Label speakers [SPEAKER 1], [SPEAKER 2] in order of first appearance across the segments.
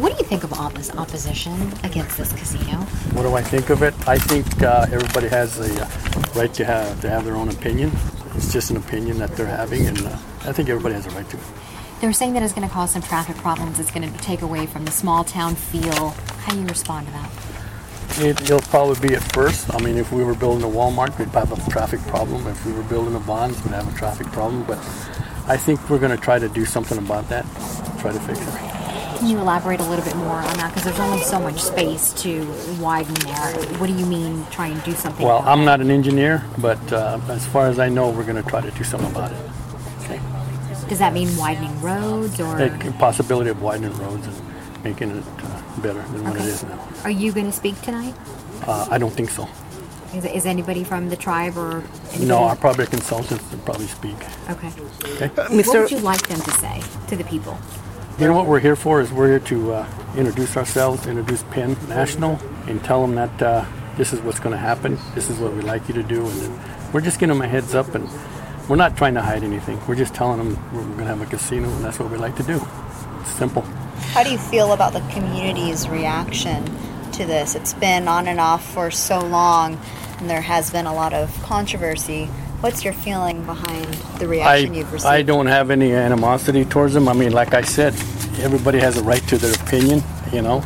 [SPEAKER 1] What do you think of opposition against this casino?
[SPEAKER 2] What do I think of it? I think everybody has the right to have their own opinion. It's just an opinion that they're having, and I think everybody has a right to it.
[SPEAKER 1] They're saying that it's going to cause some traffic problems. It's going to take away from the small town feel. How do you respond to that?
[SPEAKER 2] It'll probably be at first. I mean, if we were building a Walmart, we'd have a traffic problem. If we were building a Bonds, we'd have a traffic problem. But I think we're going to try to do something about that, try to fix it.
[SPEAKER 1] Can you elaborate a little bit more on that? Because there's only so much space to widen there. What do you mean try and do something
[SPEAKER 2] Well,
[SPEAKER 1] about
[SPEAKER 2] I'm
[SPEAKER 1] it?
[SPEAKER 2] not an engineer, but as far as I know, we're going to try to do something about it. Okay.
[SPEAKER 1] Does that mean widening roads or?
[SPEAKER 2] The possibility of widening roads and making it better than what it is now.
[SPEAKER 1] Are you going to speak tonight?
[SPEAKER 2] I don't think so.
[SPEAKER 1] Is anybody from the tribe or anybody?
[SPEAKER 2] No, our probably consultants will probably speak.
[SPEAKER 1] Okay.
[SPEAKER 2] Okay.
[SPEAKER 1] What would you like them to say to the people?
[SPEAKER 2] You know what we're here for is we're here to introduce ourselves, introduce Penn National, and tell them that this is what's going to happen. This is what we'd like you to do, and then we're just giving them a heads up, and we're not trying to hide anything. We're just telling them we're going to have a casino, and that's what we like to do. It's simple.
[SPEAKER 3] How do you feel about the community's reaction to this? It's been on and off for so long, and there has been a lot of controversy. What's your feeling behind the reaction you've received?
[SPEAKER 2] I don't have any animosity towards them. I mean, like I said, everybody has a right to their opinion, you know.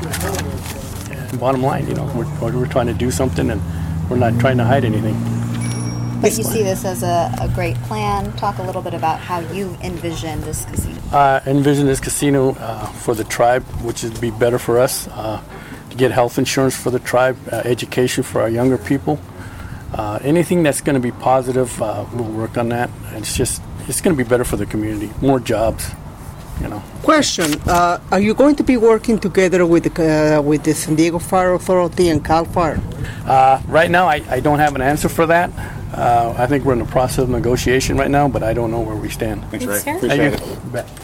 [SPEAKER 2] Bottom line, you know, we're trying to do something, and we're not trying to hide anything.
[SPEAKER 3] But you see this as a great plan. Talk a little bit about how you envision this casino.
[SPEAKER 2] Envision this casino for the tribe, which would be better for us, to get health insurance for the tribe, education for our younger people. Anything that's going to be positive, we'll work on that. It's going to be better for the community, more jobs, you know.
[SPEAKER 4] Question: are you going to be working together with the San Diego Fire Authority and CAL FIRE?
[SPEAKER 2] Right now, I don't have an answer for that. I think we're in the process of negotiation right now, but I don't know where we stand.
[SPEAKER 1] Thanks, sir.
[SPEAKER 2] Appreciate it.